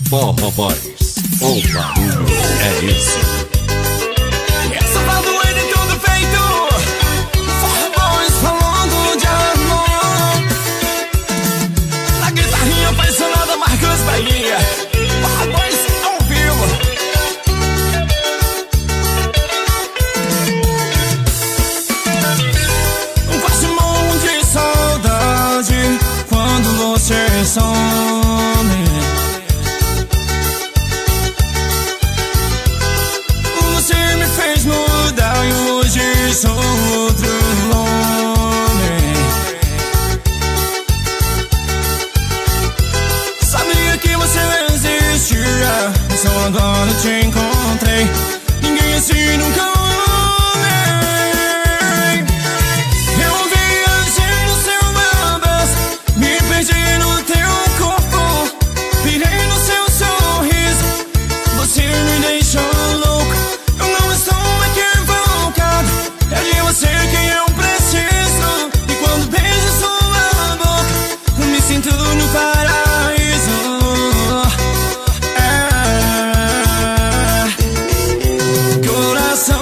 Forró Boys, o barulho é esse. Essa tá doendo em tudo feito. Forró Boys falando de amor. Na guitarrinha apaixonada, Marcos Bahia. Forró Boys ao vivo. Quase morro de saudade quando você some. Você me fez mudar e hoje sou outro homem. Sabia que você existia, só agora te encontrei. Ninguém assim nunca amei. Eu viajei no seu abraço, me perdi no teu corpo, pirei no seu sorriso. Você me deixou louco. É de você que eu preciso. E quando beijo sua boca, eu me sinto no paraíso. Coração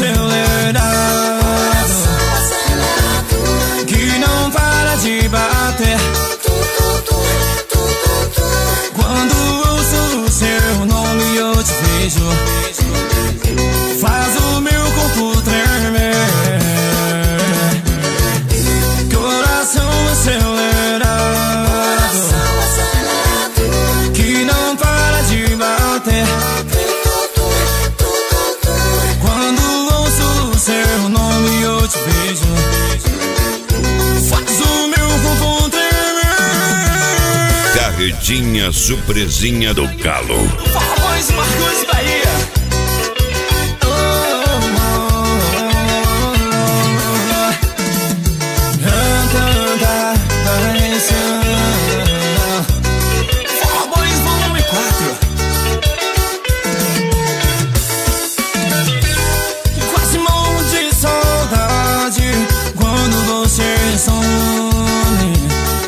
acelerado, que não para de bater. Quando ouço o seu nome eu te vejo, faz o meu corpo tremer. Coração acelerado, que não para de bater. Quando ouço o seu nome eu te vejo, faz o meu corpo tremer. Carretinha surpresinha do Galo. Forró Boys, Marcos Bahia. Forró Boys volume 4. Quase morro de saudade quando você some.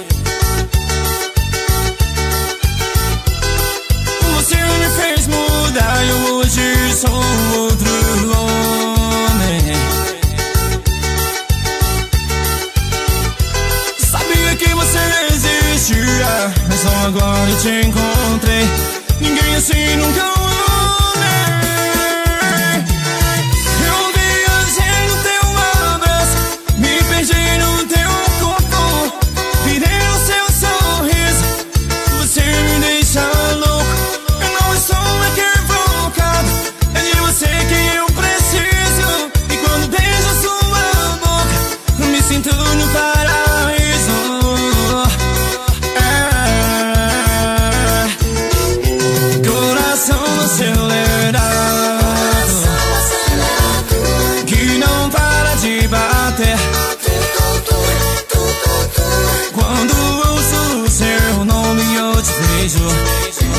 Você me fez mudar e hoje sou outro homem. Sabia que você existia, mas só agora eu te encontrei. Ninguém assim nunca amei. Eu viajei no teu abraço, me perdi no teu corpo, pirei no seu sorriso. Você me deixa louco. Eu não estou equivocado. É de você que eu preciso. E quando beijo sua boca, eu me sinto no paraíso. Coração acelerado, que não para de bater. Quando ouço o seu nome eu te vejo,